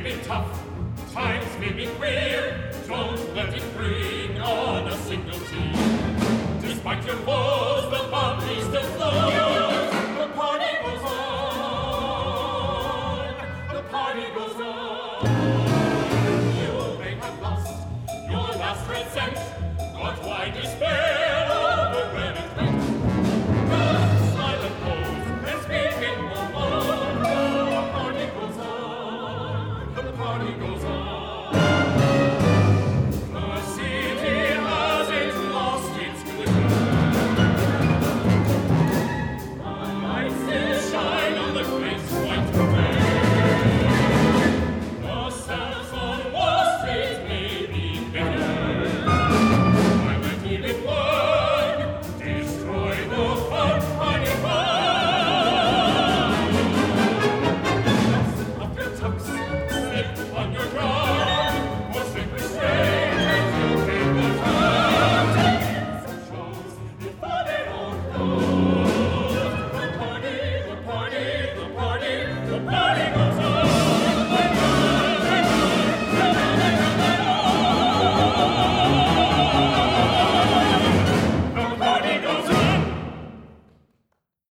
be tough, times may be queer, don't let it bring on a single tear. Despite your woe,